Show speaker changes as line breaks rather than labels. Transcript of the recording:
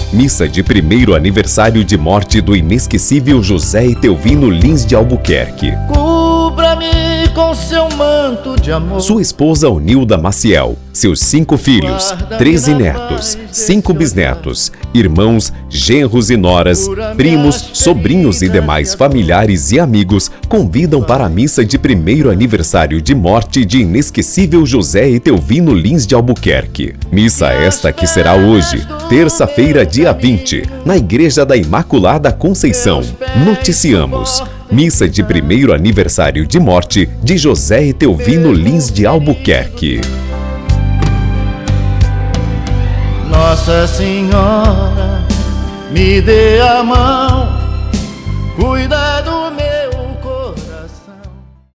Missa de primeiro aniversário de morte do inesquecível José Etelvino Lins de Albuquerque.
Cubra-me com seu manto de amor.
Sua esposa Onilda Maciel, seus 5 filhos, 13 netos, 5 bisnetos, irmãos, genros e noras, primos, sobrinhos e demais familiares e amigos convidam para a missa de primeiro aniversário de morte de inesquecível José Etelvino Lins de Albuquerque. Missa esta que será hoje, terça-feira, dia 20, na Igreja da Imaculada Conceição. Noticiamos: missa de primeiro aniversário de morte de José Etelvino Lins de Albuquerque.
Nossa Senhora, me dê a mão, cuida do